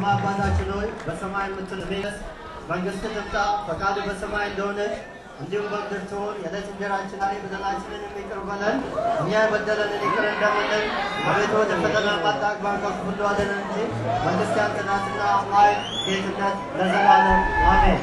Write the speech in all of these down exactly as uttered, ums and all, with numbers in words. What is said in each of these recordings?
የሰማይ አባታችን ሆይ በሰማይ የምትኖር መንግሥትህ ትምጣ ፈቃድህ በሰማይ እንደሆነች እንዲሁም በምድር ትሁን የዕለት እንጀራችንን በደላችንን ይቅር በለን እኛ የበደሉንን ይቅር እንደምንል አቤቱ ወደ ፈተና አታግባን ከክፉ ሁሉ አድነን እንጂ መንግሥት ያንተ ናትና ኃይል ጌትነት ለዘላለም አሜን።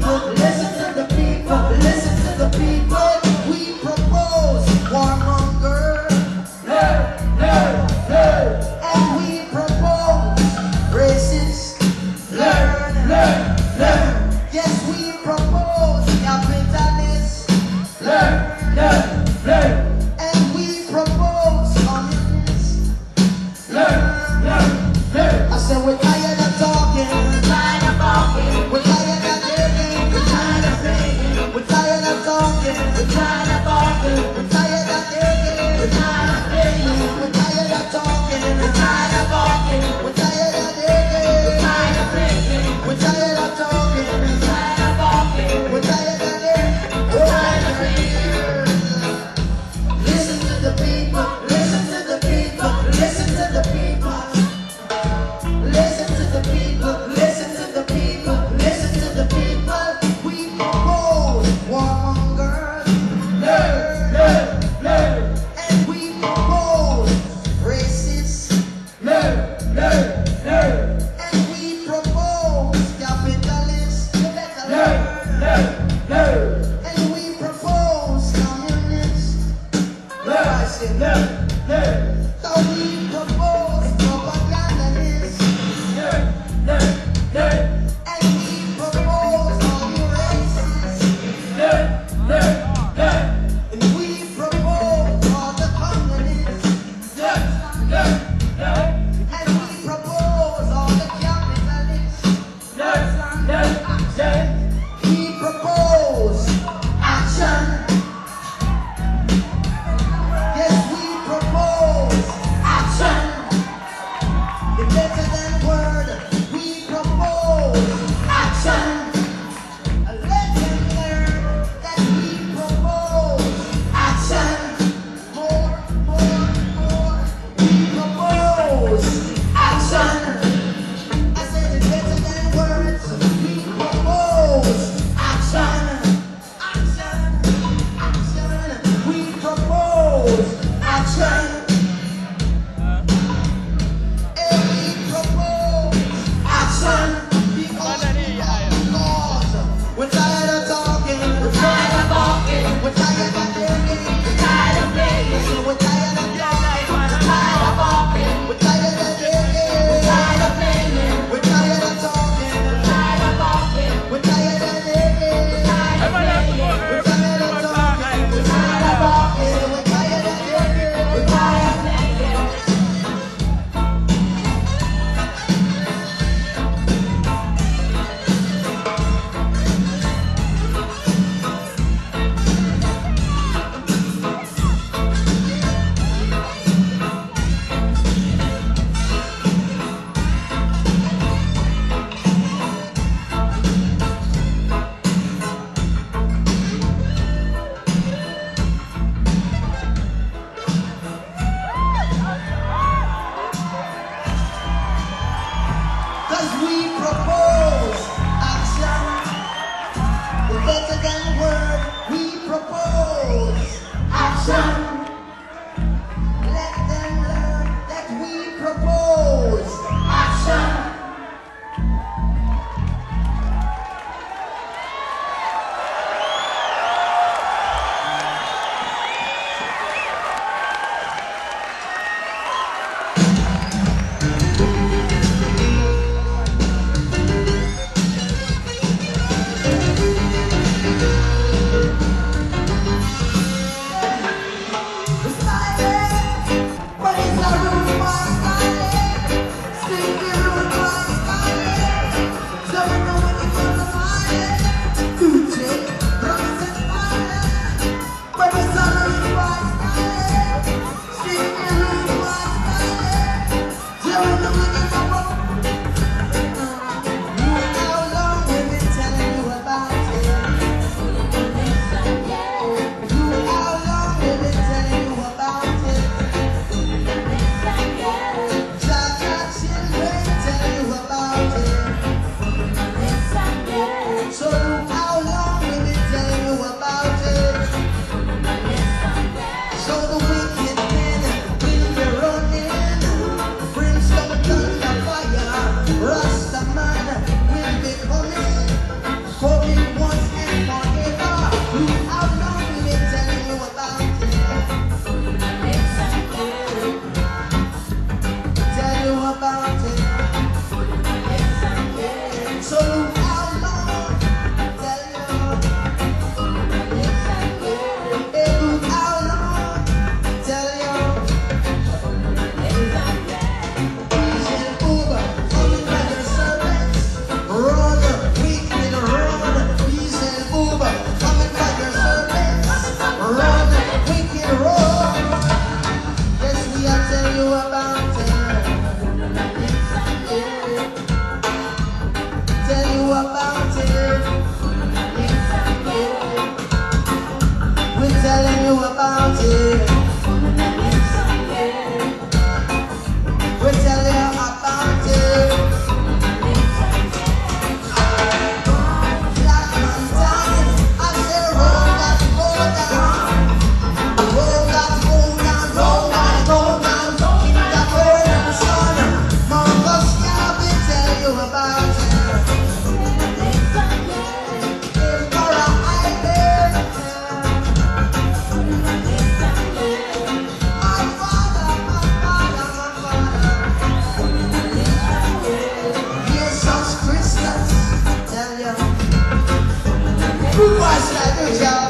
people, listen to the people, listen to the people. We propose warmonger, learn, learn, learn. And we propose racist, learn, learn, learn. Yes, we propose capitalist, learn, learn, learn. And we propose communist, learn, learn, learn. I said we're tired of talking, we're tired of talking, we're tired of thinking, we're tired of thinking, we're tired of talking, we're Good boys, like good job.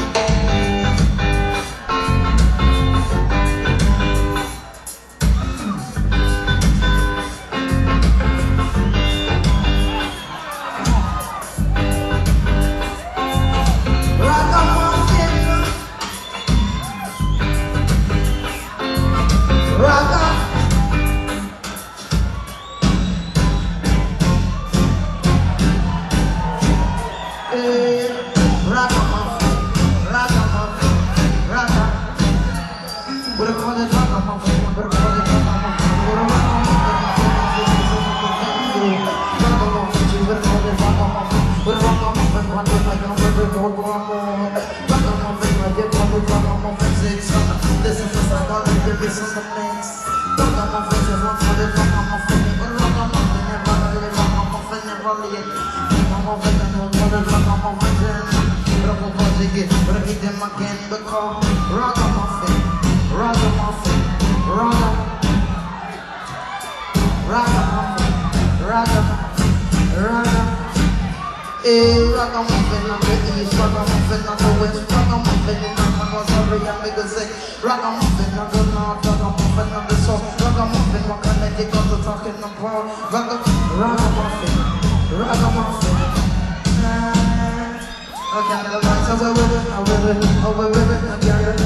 Ragamuffin on the east, ragamuffin on the west, ragamuffin in the north, sorry, I'm gonna say ragamuffin on the north, ragamuffin on the south, ragamuffin what Connecticut are talking about, ragamuffin, ragamuffin. Okay, now let's go with it, go with it, go with it, again.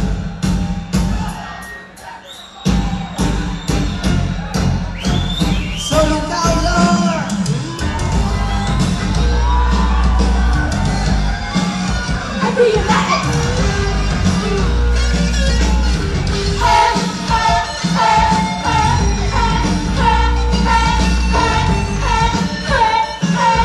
So look out, Lord. Do you like it? Hey, hey, hey, hey, hey, hey, hey, hey, hey, hey,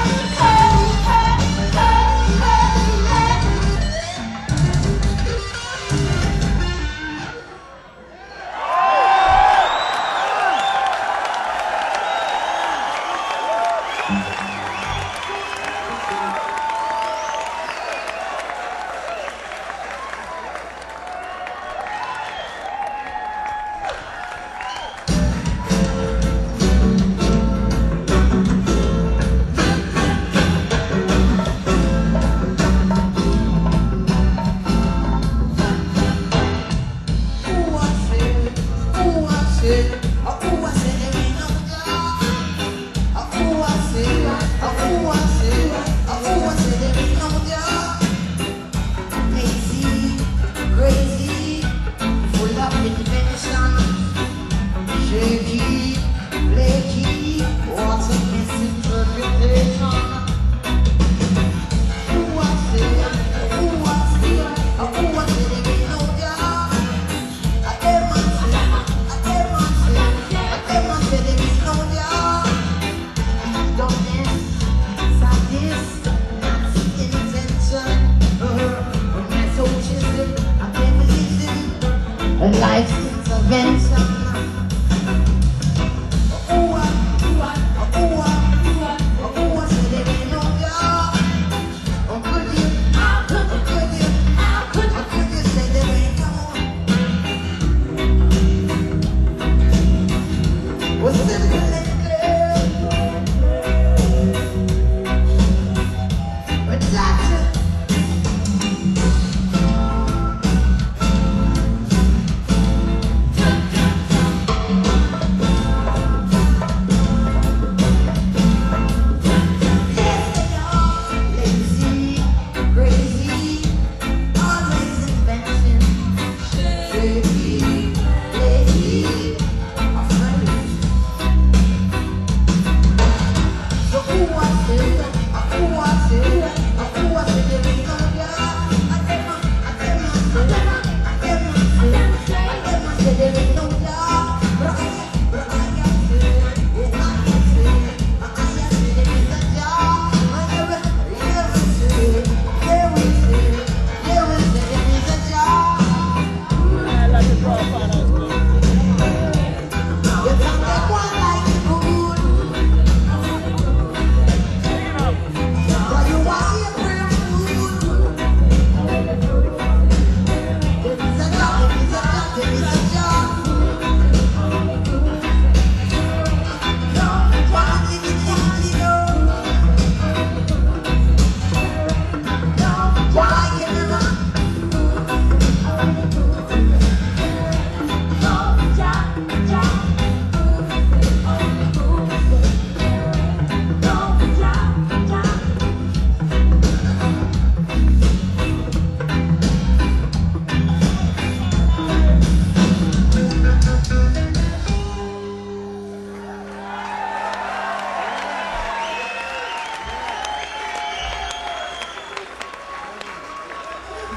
Life's intervention.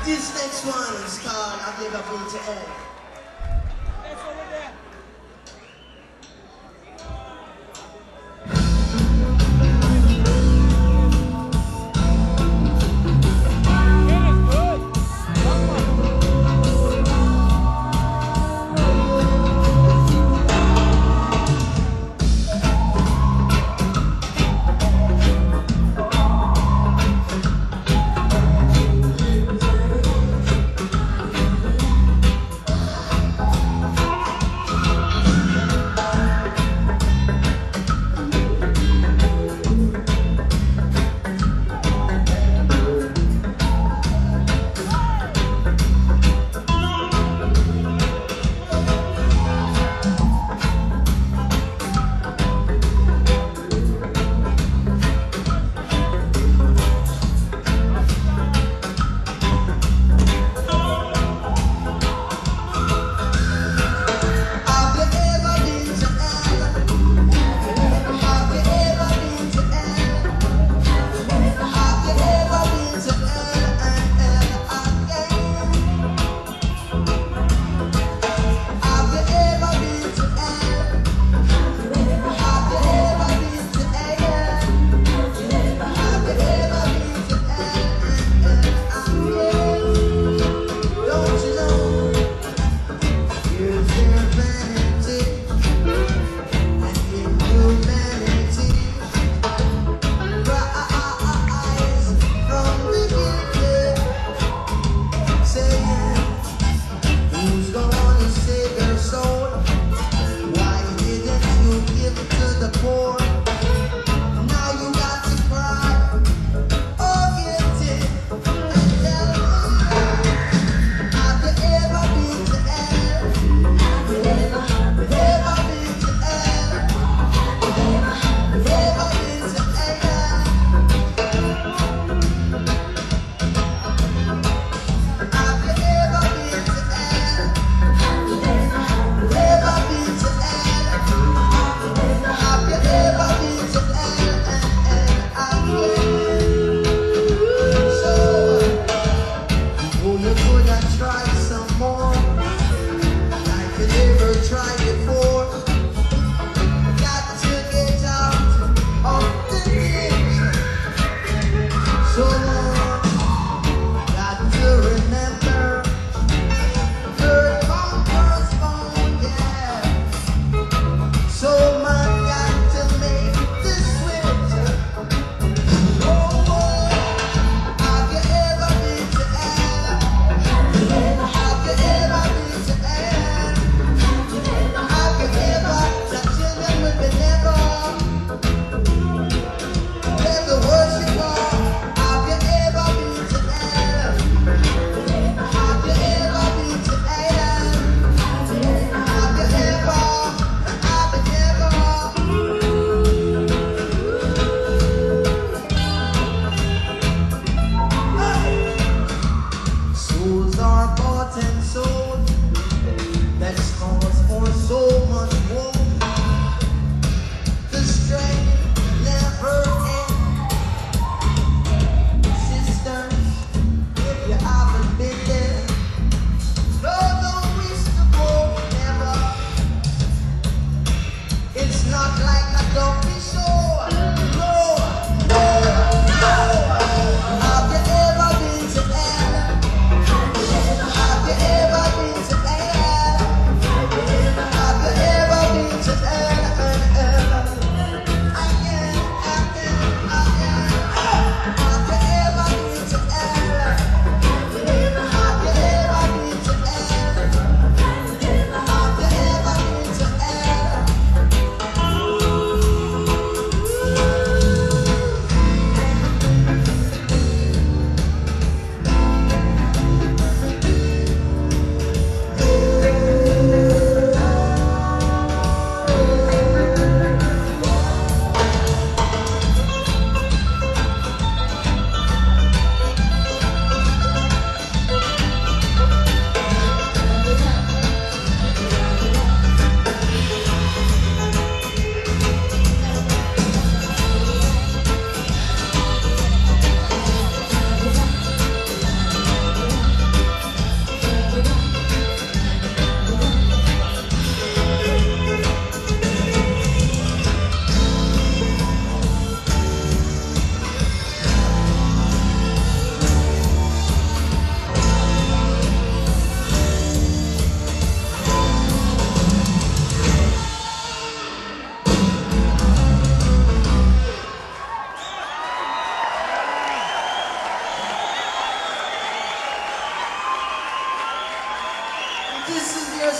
This next one is called I Give Up Into Air.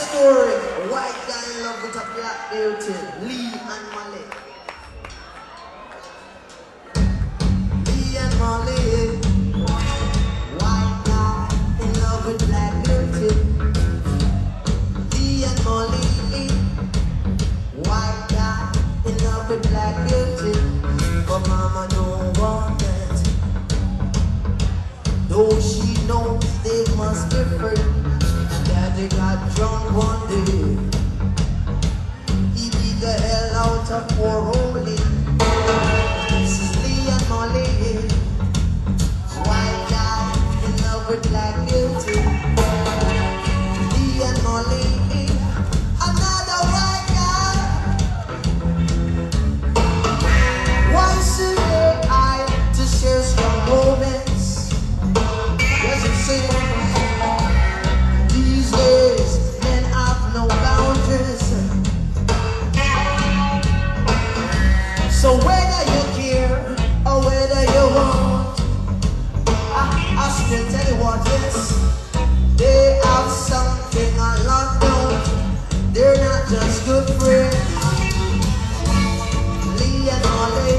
story. White guy in love with a black beauty, Lee and Malik. Lee and Malik. White guy in love with black beauty. Lee and Malik. White guy in love with black beauty. But mama don't want that. Though she knows they must be free. Daddy got drunk one day. He beat the hell out of poor Holy. This is Lee and Molly. White guy in love with black beauty. Lee and Molly. Another white guy. Once a day I to share strong moments. Yes, it seems. These days, men have no boundaries. So whether you care or whether you want, I, I still tell you what is. They have something I love don't. They're not just good friends. Lee and Molly,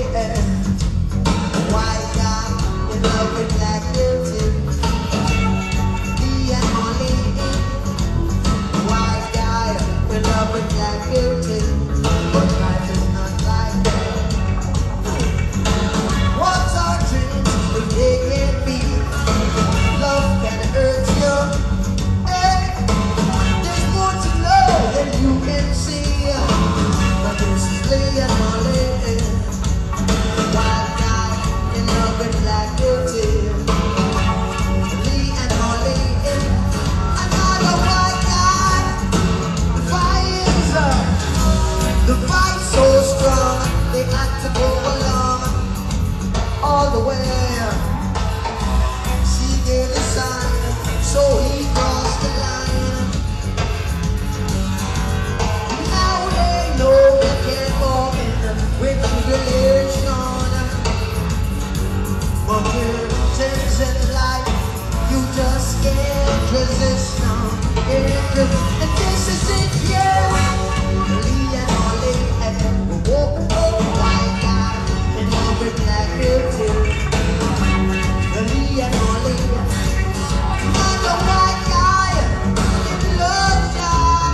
white guy in love with black beauty. Lee and Molly. White guy in love with black beauty, but life is not like that. What's our dreams if they can't be? Love can hurt you. Hey, there's more to love than you can see. But this is Lee and Molly. White guy in love with black beauty. Lee and Molly. Another white guy. The fight's so strong, they had to go along all the way. She gave the sign, so he crossed the line. Now they know they can't fall in with tribulation. But with things in life, you just can't resist now. And this is it, yeah. Lee and Molly and we're walking on white guy in love with black beauty. Lee and Molly, another white guy in love, guy.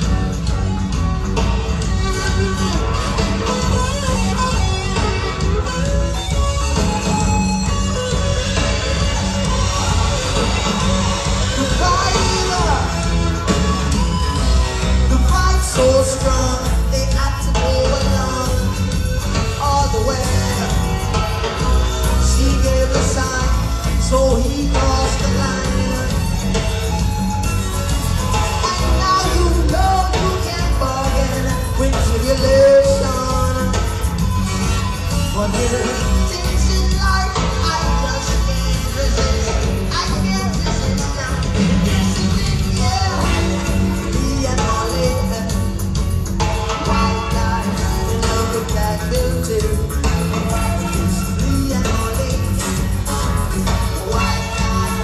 The fire, the fight's so strong. They had to go along all the way. She gave a sign, so he crossed the line. And now you know you can't bargain with tribulation. But there are things in life I just can't resist. I can't resist now. This is it, yeah. Lee and Molly. White guy in love with black beauty. Lee and Molly. White guy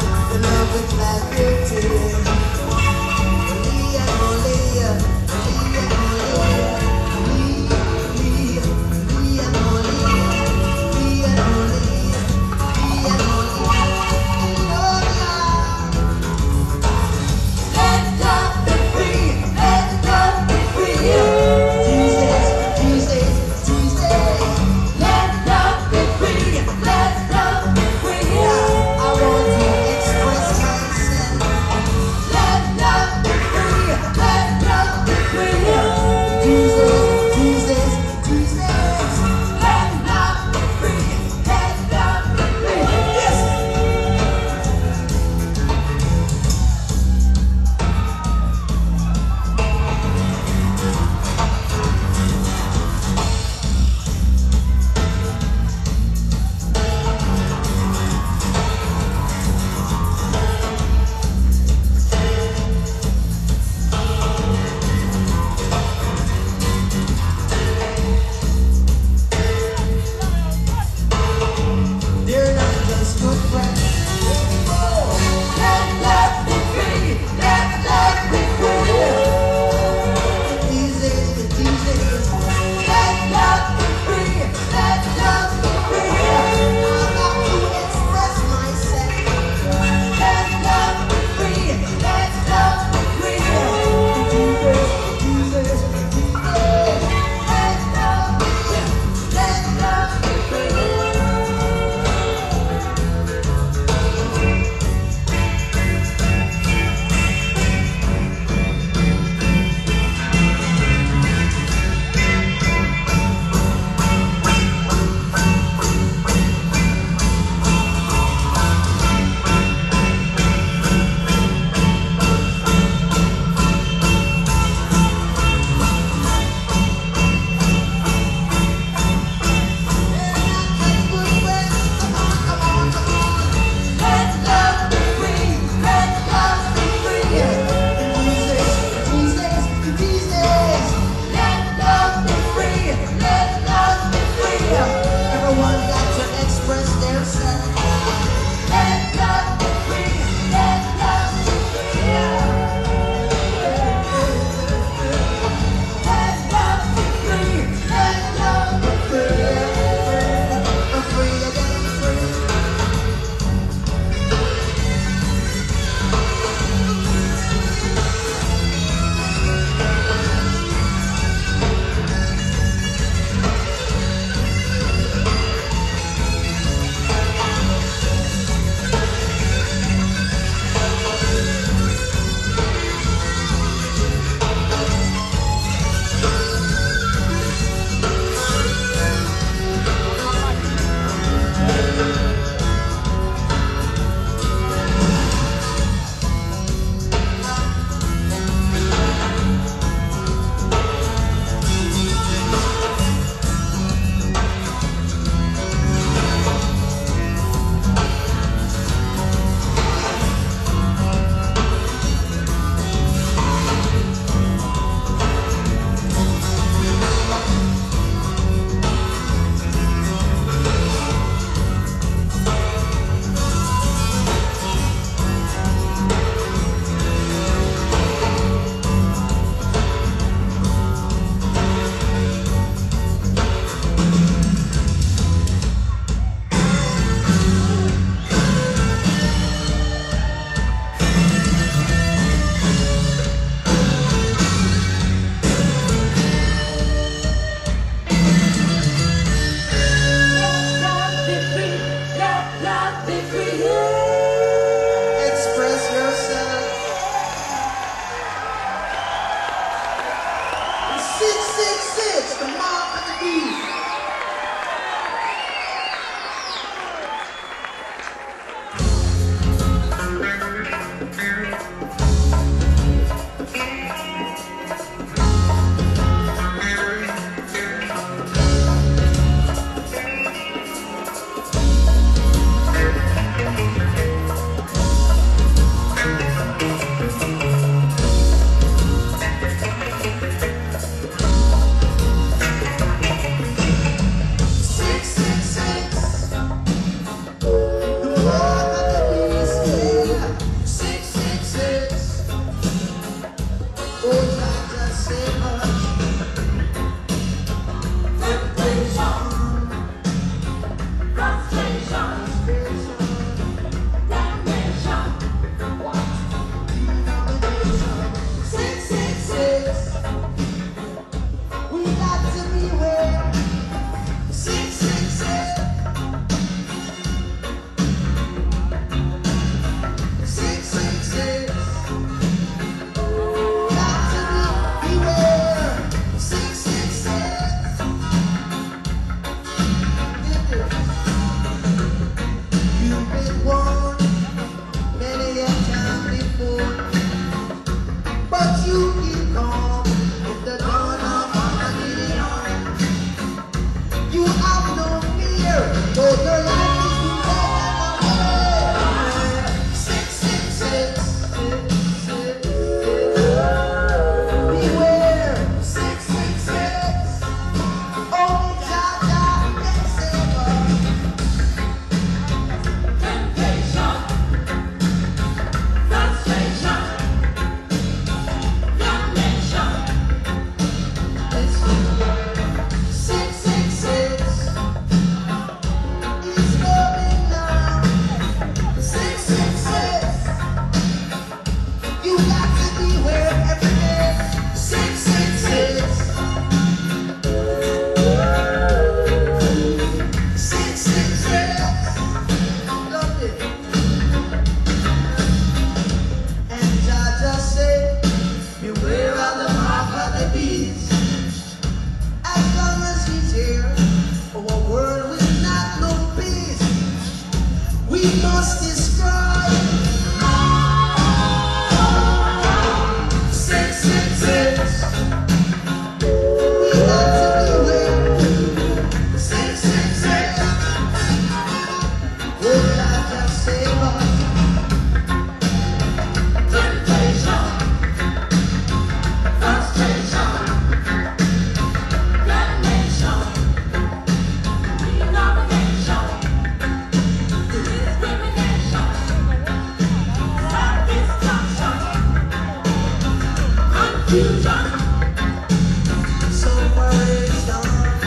Separation,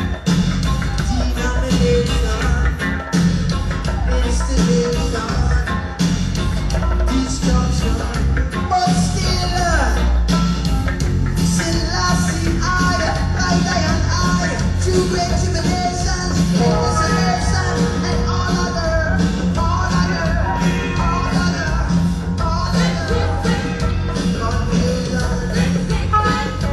denomination, installation, destruction, but still, still I see I, like I and I, true great tribulations, isolation, and all other, all other, all other, all other, confusion.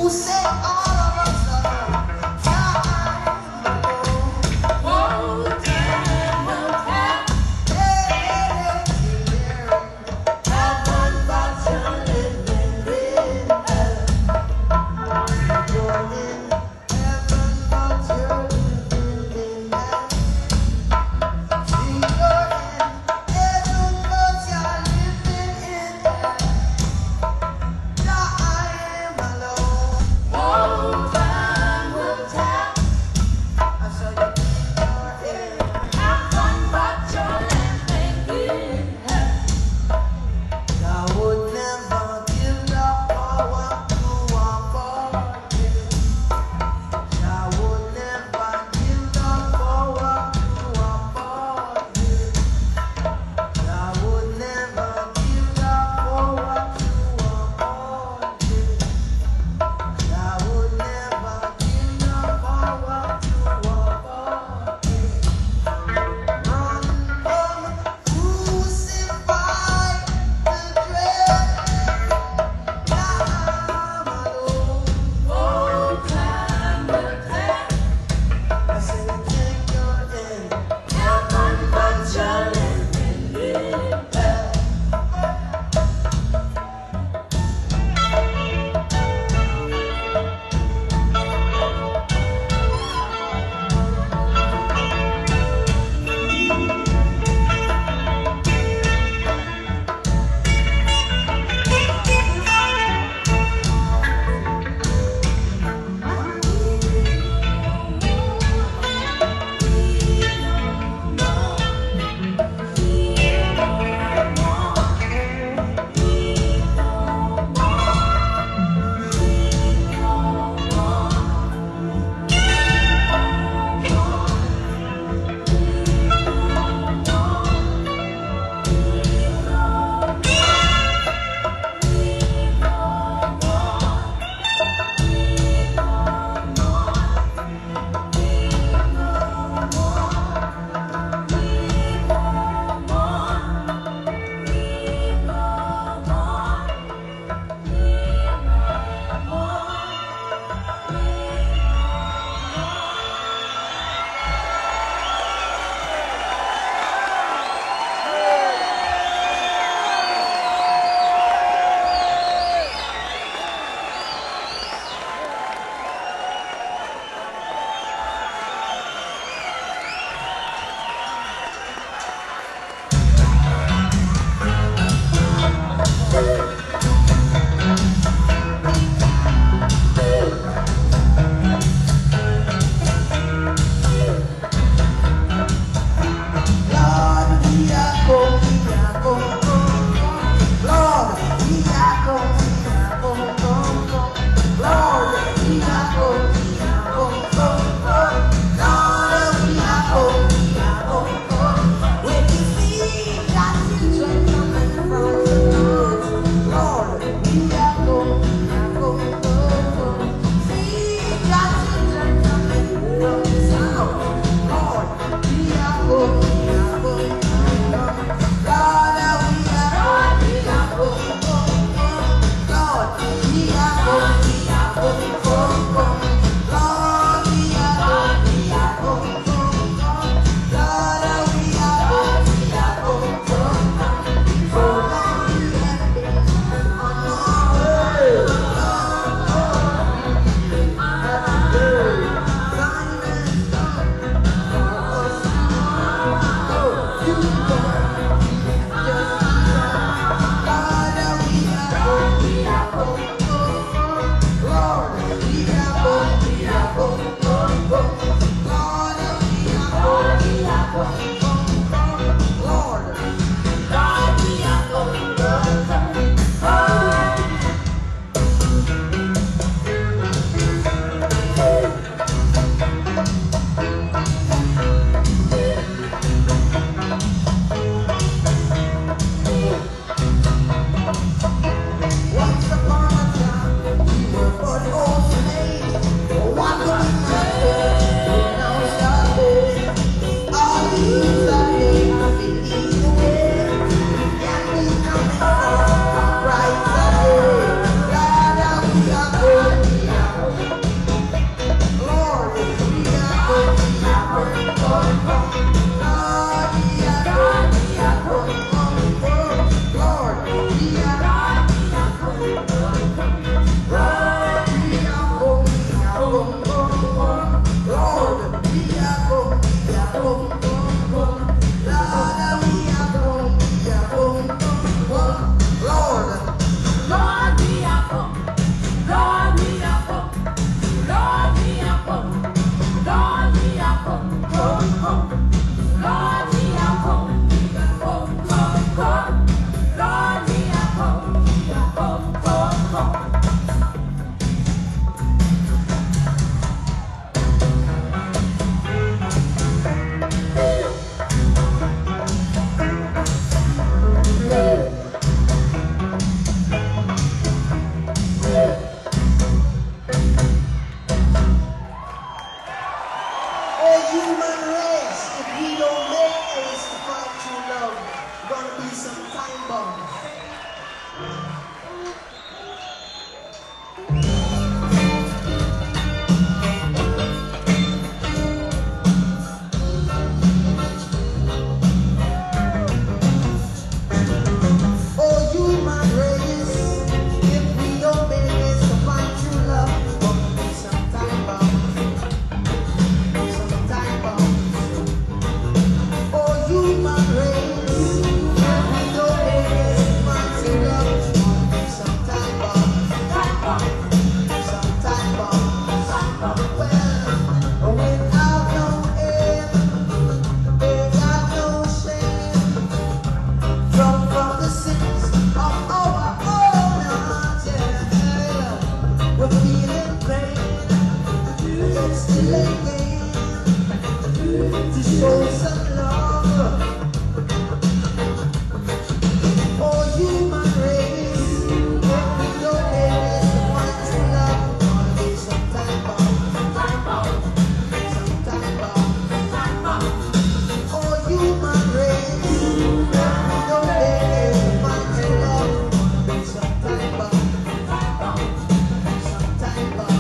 who said all of us are dying alone. Hold down, hold down. Hey, hey, hey, hey, heaven, but you're living in hell. You're in heaven, but you're living in hell. See, you're in heaven, but you're living in hell. I am alone. Hold still again to show some love. Oh, human race, every day is one to love. Gonna be some time bomb, some time bomb. Oh, human race, every day is one to love. Gonna be some time bomb, some time bomb.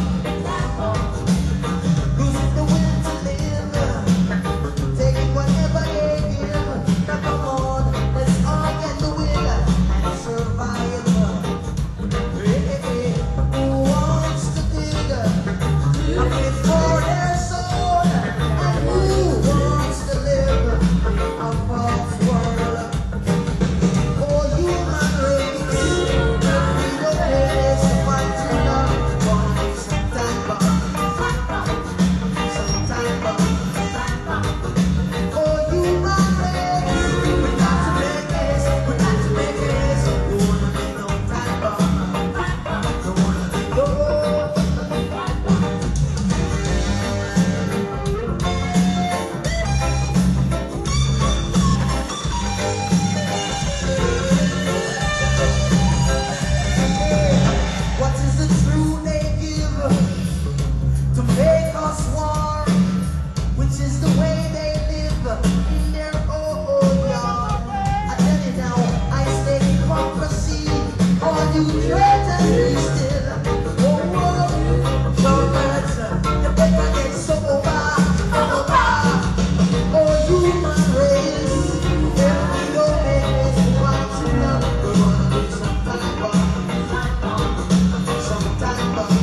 Losing the will to live, taking whatever they give. Now come on, let's all get the will and survive. Hey, hey, hey. Who wants to dig a pit for their soul? And who wants to live a false world? Oh, human race, every day is a fight to love. Gonna be some time bomb, some time bomb. Oh, human race, we got to make it, we got to make it. Don't wanna be no time bomb, don't wanna be no. What is the truth they give to make us war? Which is the way they live in their own yard. I tell you now, I say hypocrisy. All you traitors, be still. Oh, oh, Germans, you better get sober, sober. Oh, human race, every day is one to love. We're gonna be some time bomb, some time bomb.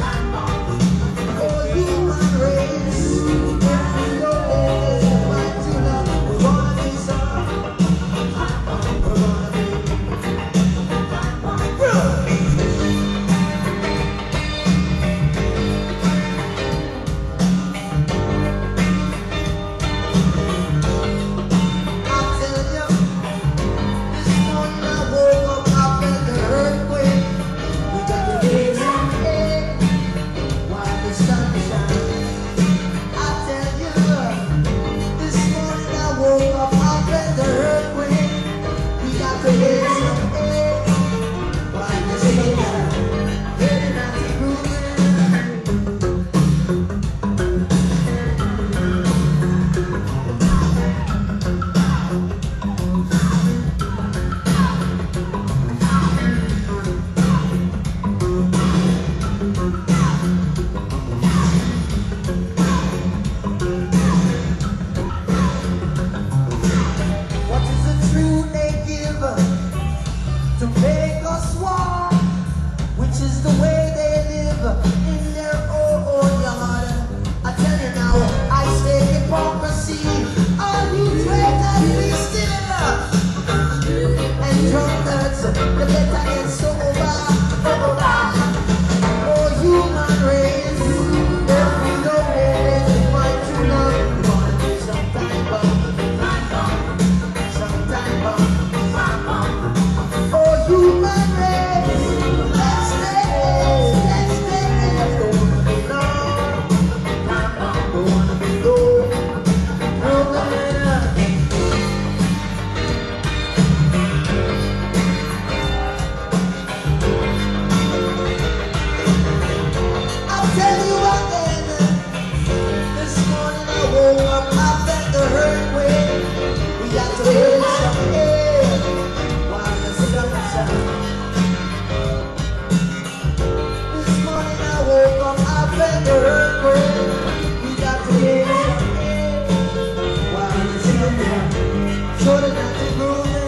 Oh, human race, every day is one to love. We're gonna be some, we're gonna be. I'll tell you, this morning I woke up after the earthquake. We got to get some air while the sun shines. I tell you, this morning I woke up after the earthquake. We got to get some air while the sun shines. Ready not to groove it. What is the truth they give to make us war? Which is the way they live in their own yard. I tell you now, I say hypocrisy. All you traitors, be still. And drunkards, you better get sober, sober. Oh, human race, every day is fight to love. Gonna be some time bomb, some time bomb. Oh, human race, let's live, let's live. Don't wanna be low, don't wanna be low, no matter. I'll tell you again, this morning I woke up after the earthquake. We got to get some air while the sun shines. This morning I woke up after the earthquake. We got to get some air while the sun shines. So that I can groove it.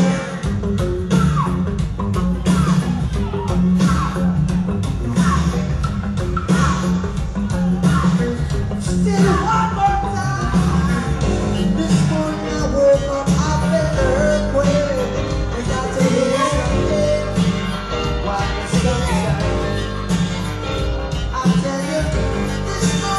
Still one more time. This morning I woke up after the earthquake. We got to get some air while the sun shines. I tell you, this morning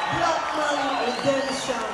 Blackman Redemption.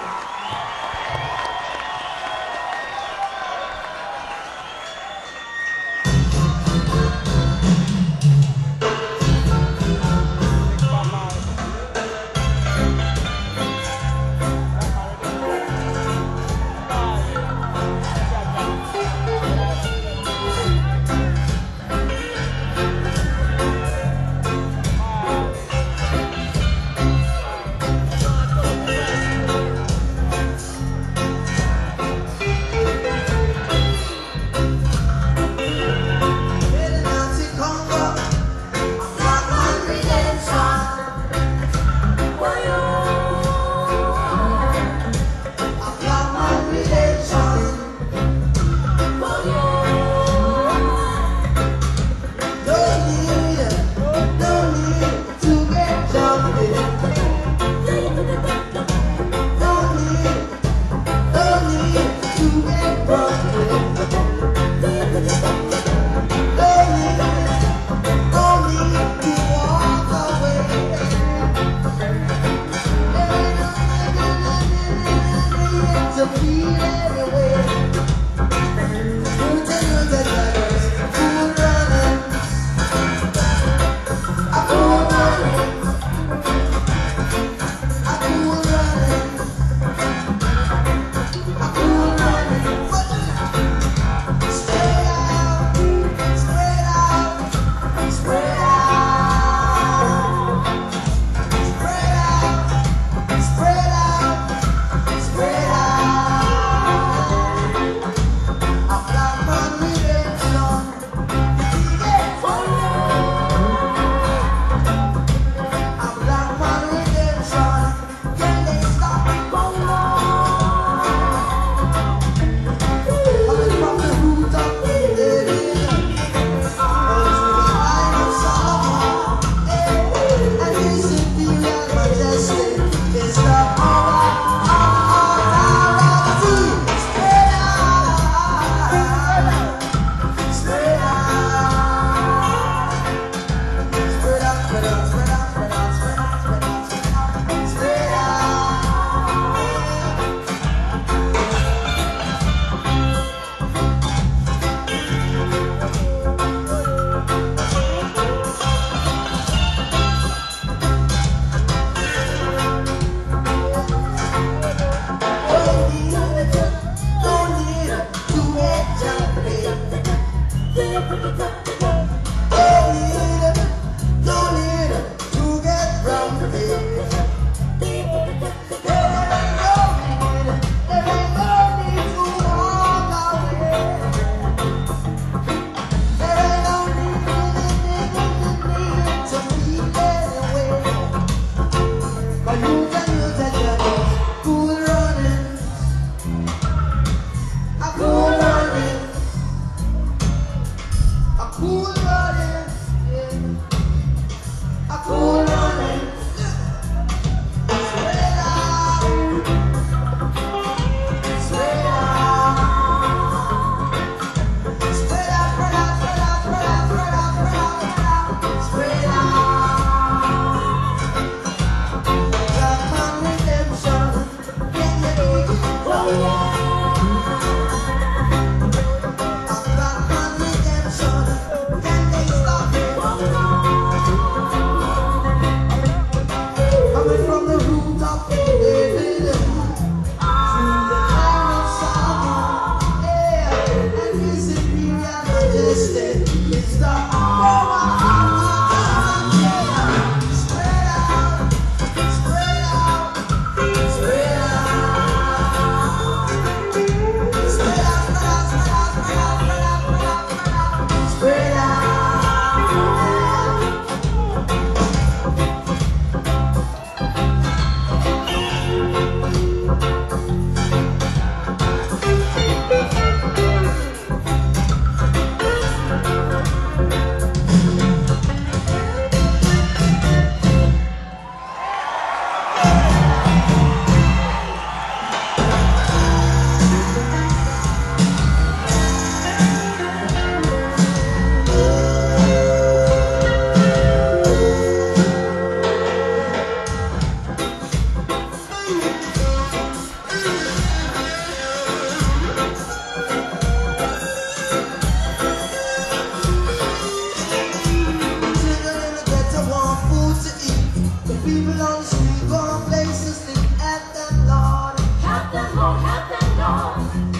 people on the street, going places, live at them, Lord. Help them, Lord, help them, Lord.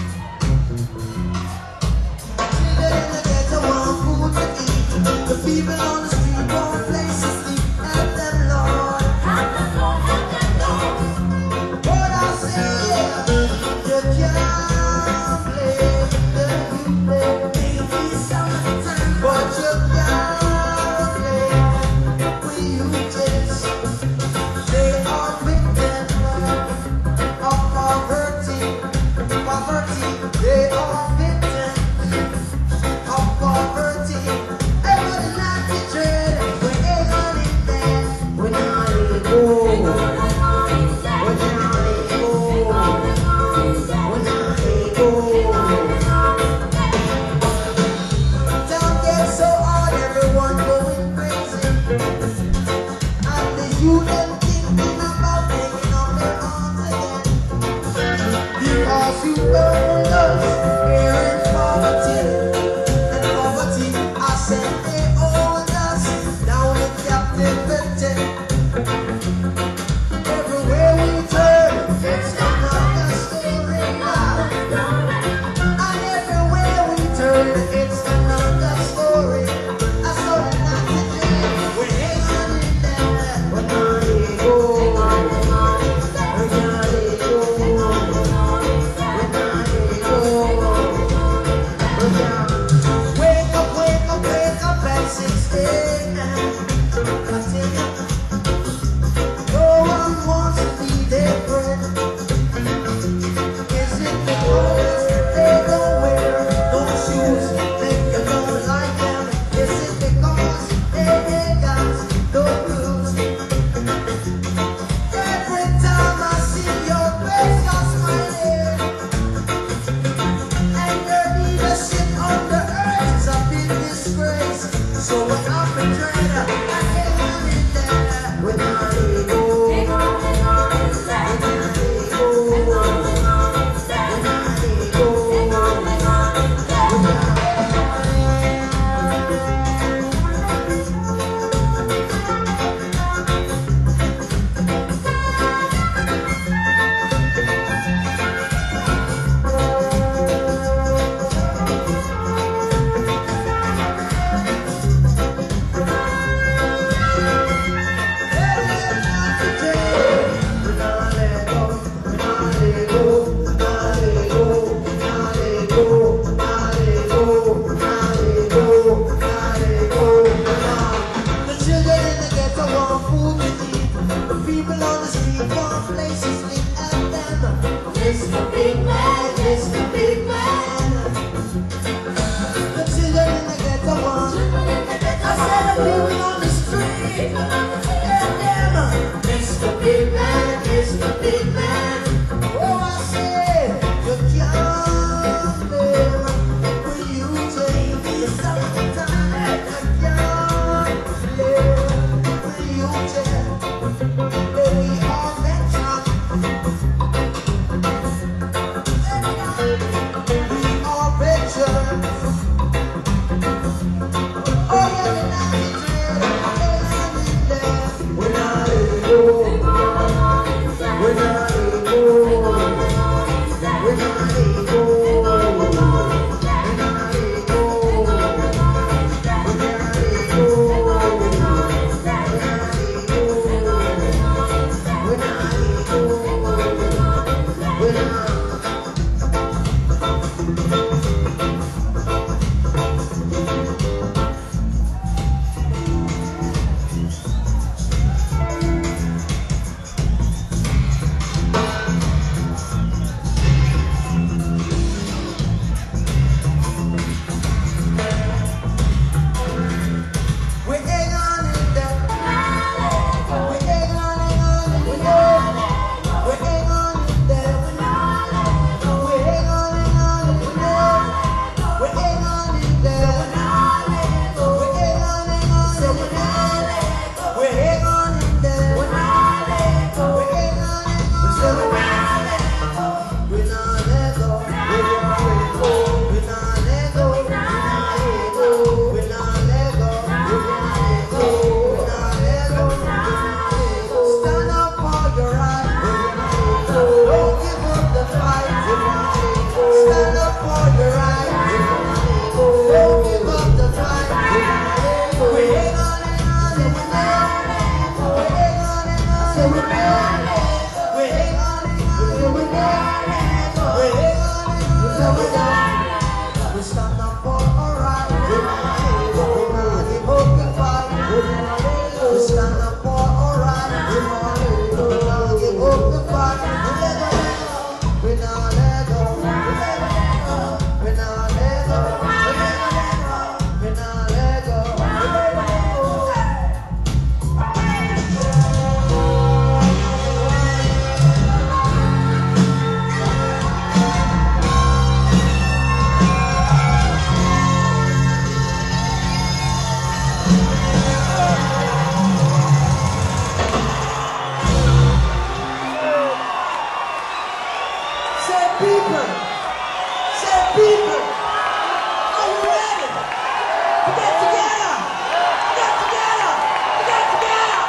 Children in the ghetto want food to eat. The people on the street, going places, live at them, Lord. Help them, Lord, help them, Lord. What I say, you can't play the you play. Maybe sometime. But you can't play when you taste. They are victims of poverty, poverty. They are victims of poverty. Everybody not to dread. We ain't gonna live there. We not let go. We not let go. We not let go. Town gets so hard, everyone going crazy. And the youth them thinking about taking up their arms again. Because you own us here in poverty. And poverty, I said they own us down in captivity. Everywhere we turn, it's another story now. And everywhere we turn, it's another story. I saw the night today. We ain't gonna live there. We're gonna let go. We're gonna let go. We're gonna let go. We're gonna wake up, wake up, wake up at six a.m. I tell you, no one wants to be their friend. Is it because they don't wear those shoes? Think you don't like them? Is it because they ain't got no blues? Every time I see your face, you're smiling. And your leadership on the earth is a big disgrace. So when I'm betrayed, I can't let it there. When I let go, when I let go, when I let go, when the children in the ghetto want food to eat. The people on the street want places live at them. Mister Big Man, Mister Big Man. The children in the ghetto want. I said the people on the street at them. Mister Big Man, Mister Big Man. Oh, I said you can't live when you take me sometime. You can't live when you take. We are veterans. We are veterans. Oh, yeah, we're not betrayed. We're not in there. We're not let go. We're not say we never let go. We hang on, we say we never let go. We hang on, we say we never let go. We stand up for our right. We never give up the fight. We stand up for our right. We never give up the fight. We never let go. We never let go. We never let go. We never let go. We never let go. Say people, say people, are you ready? To get together, to get together, to get together.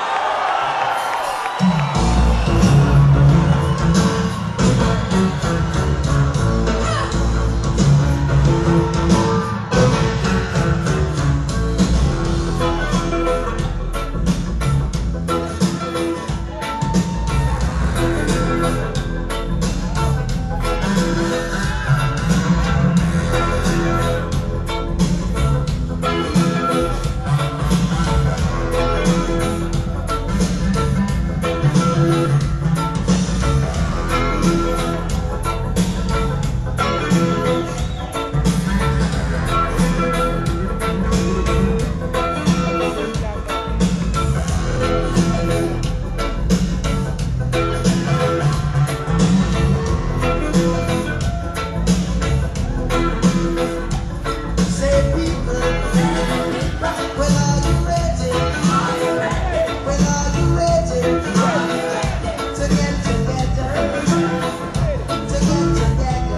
Say people, well are you ready? Well are you ready? To get together, to get together.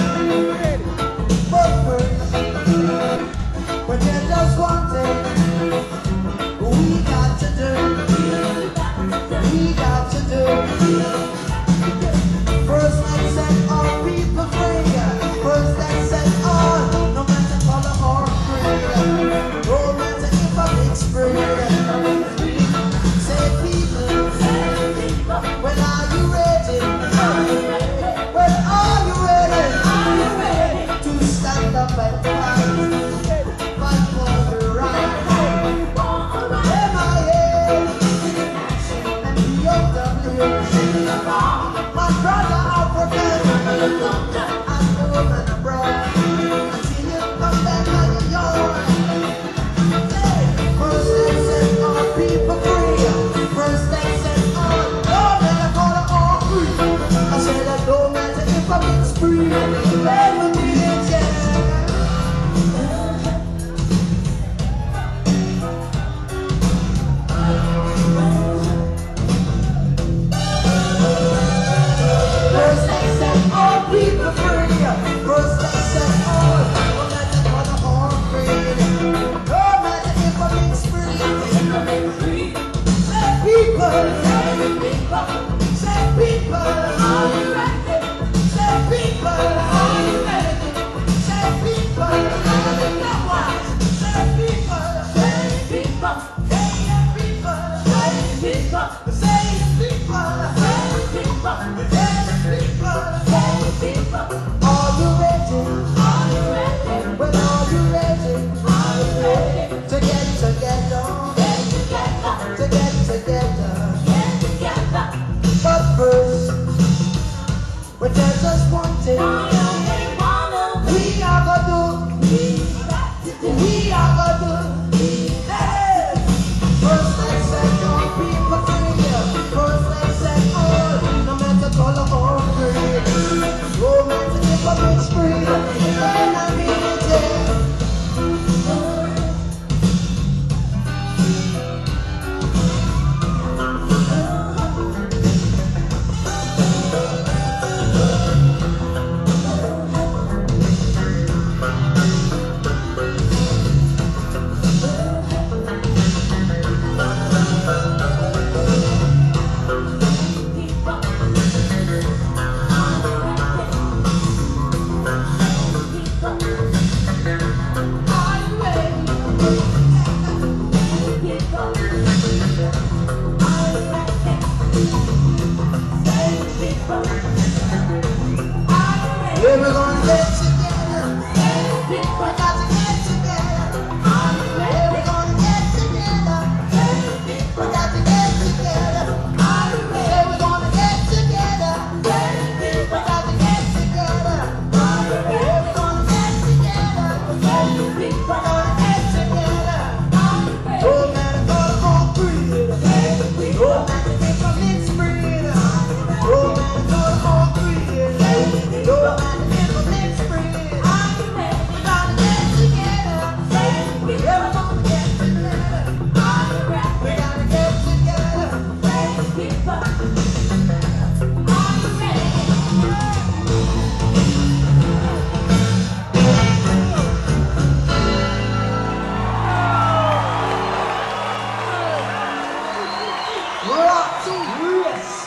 But first, when there's just one thing we got to do, we got to do. First let's set our people free. First let's set all, no matter color or creed. No matter if I'm experienced. Say people, when are you ready? When are you ready? To stand up and fight, fight for the right. M I A and B O W. My brother African and woman abroad. Until you come back on your yard. Hey, first let's set our people free. First let's set all. Don't let them call it all free. I said that don't matter if I'm free. Let me be it, yeah. First let's set all people free. First let's set all. No matter color or creed. No matter if I'm free. Say people. Say people. Say people. Say people. Say people. Say people. Hey, people. Say people. Say people. Are you ready? Well, are you ready? To get together, to get together. But first, we just one thing. We are gonna do. We are gonna do. Hey! First let's set our people free. First let's set all, no matter color or creed. No matter if I'm free. When I mean it, yeah. Yeah, we're gonna get together. We got to get together. Yeah, we're gonna get together. We got to get together. Yeah, we're gonna get together. We got to get together. Yeah, we're gonna get together. We're gonna get together. Oh man, I'm gonna go free. Oh man, to make my lips free. Oh man, I'm gonna go free. Oh man, to make my lips free. We're gonna get together. Yeah, we're gonna get together. We gotta get together. Rock to yes.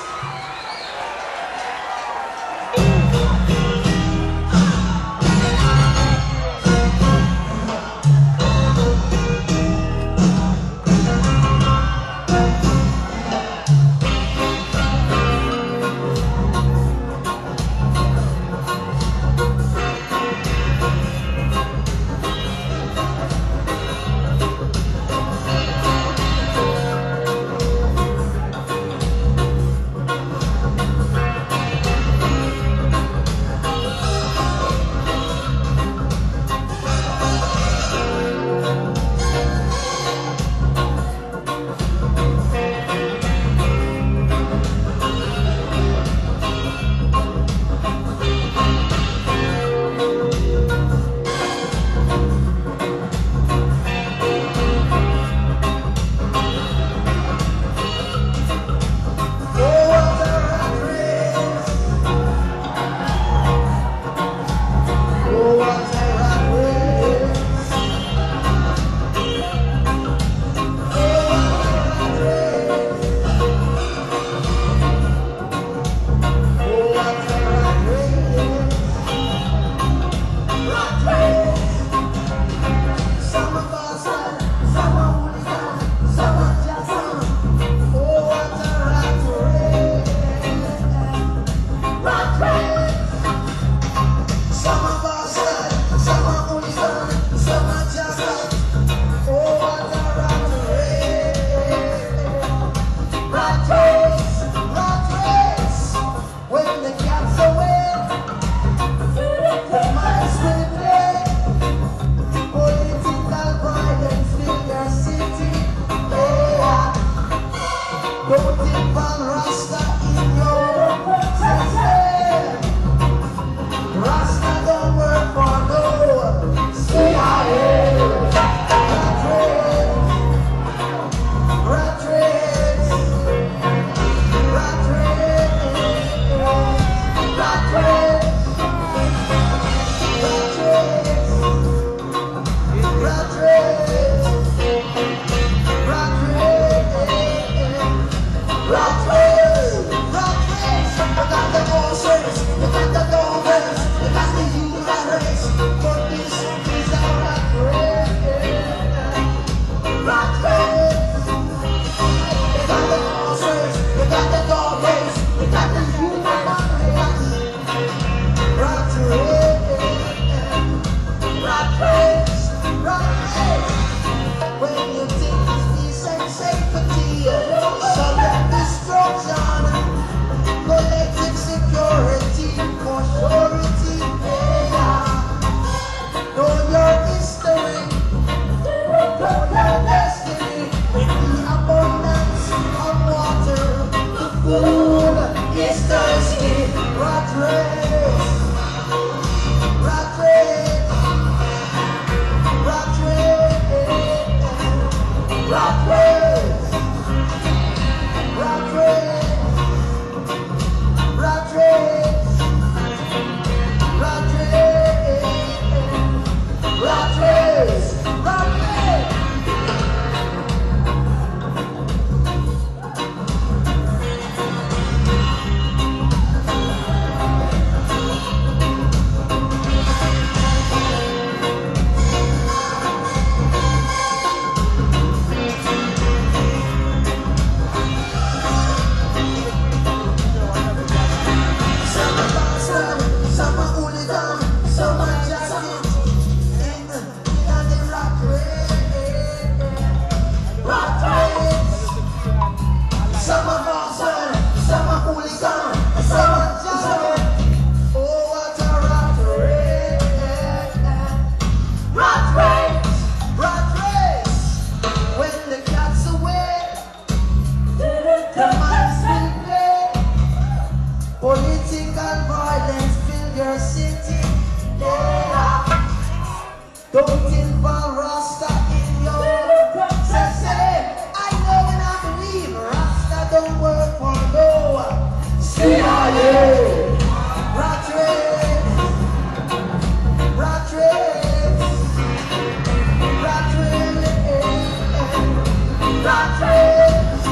Don't involve Rasta in your success. I know and I believe Rasta don't work for no C I A. Rat race, rat race, rat race, rat race.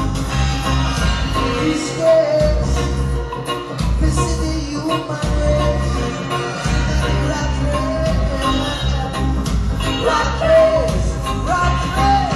Escapes, visit the human race. Rat race, rat race, rat race.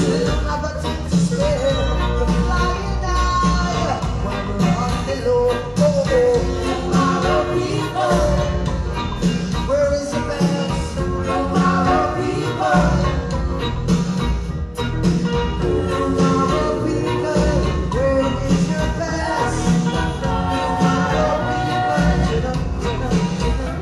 don't have a thing to spare. You're flying high while we're on the low. Oh, oh. Tomorrow people, where is the best? Tomorrow people, tomorrow people, where is your best? Tomorrow people, chillum, chillum, chillum,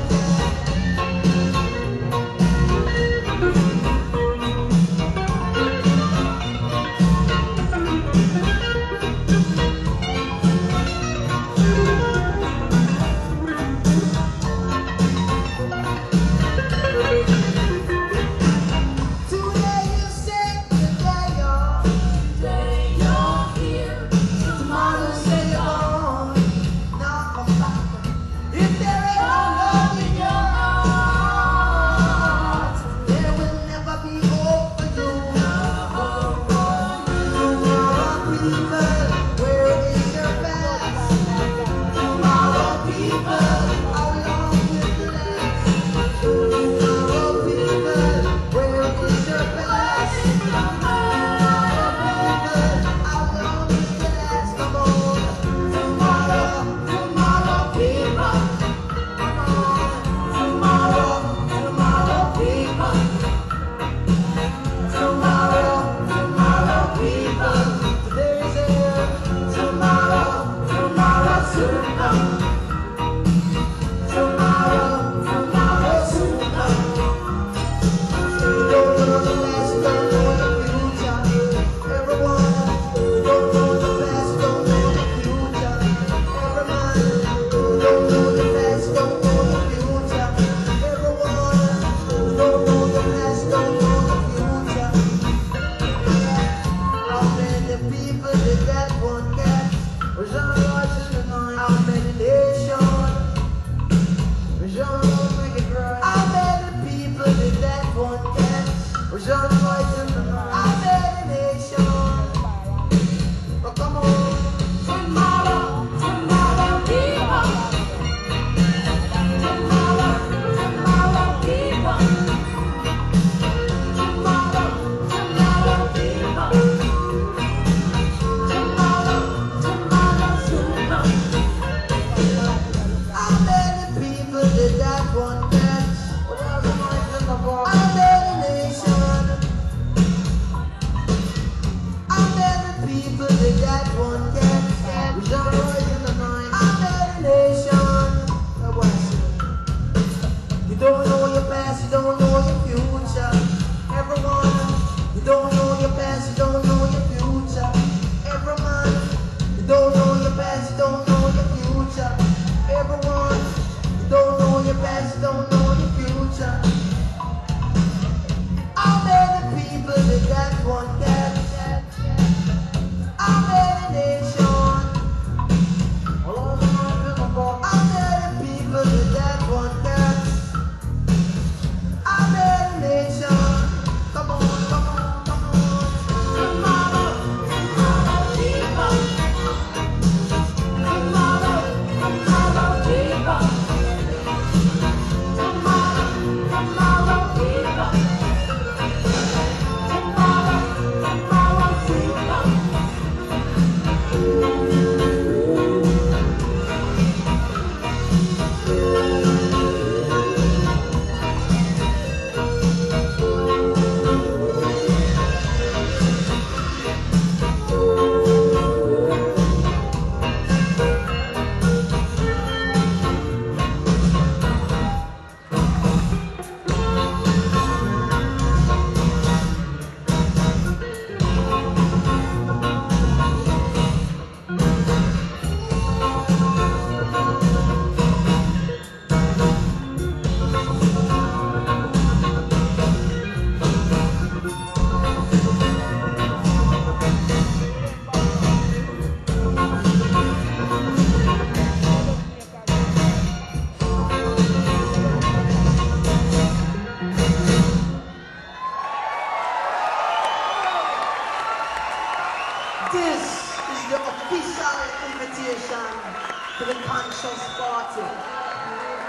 today you say, today you're, Today you're here. tomorrow say you're gone. Now come back. If there ain't no love in your heart, there will never be hope for you. Tomorrow people, where is your best? Tomorrow people, how long will you last? Tomorrow people, where is your best? Tomorrow people, how long will you last? Come on. Tomorrow, tomorrow people, come on. Tomorrow, tomorrow people, tomorrow, tomorrow people. Today's here, tomorrow, tomorrow soon come. Tomorrow, tomorrow soon come. You don't know the past, don't know the future. Everyone, you don't know the past, don't know the future. Every man, you don't know the past, don't know the future. Everyone, you don't know the past, don't know the future. How many people did that one get? Was on watching the night. How many nations? Was on make it right. How many people did that one get? Was on watching the night. How many nations? But come on. Tomorrow, tomorrow people. Tomorrow, tomorrow people. Tomorrow, tomorrow people. Tomorrow, tomorrow soon come. How many people did that one get? How many nations? How many people did that one get? We shall rise in the night. How many nations? You don't know your past, you don't know your future. Everyone, you don't know your past, you don't know your future. Every man, you don't know your past, you don't know your future. Everyone, you don't know your past, you don't know your future. How many people did that one get? How many nations? How many people did that one get? How many nations? Come on, come on, come on. Tomorrow, tomorrow people. Tomorrow, tomorrow people. Tomorrow, tomorrow people. Tomorrow, tomorrow soon come. This is the official invitation to the Conscious Party.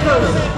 people.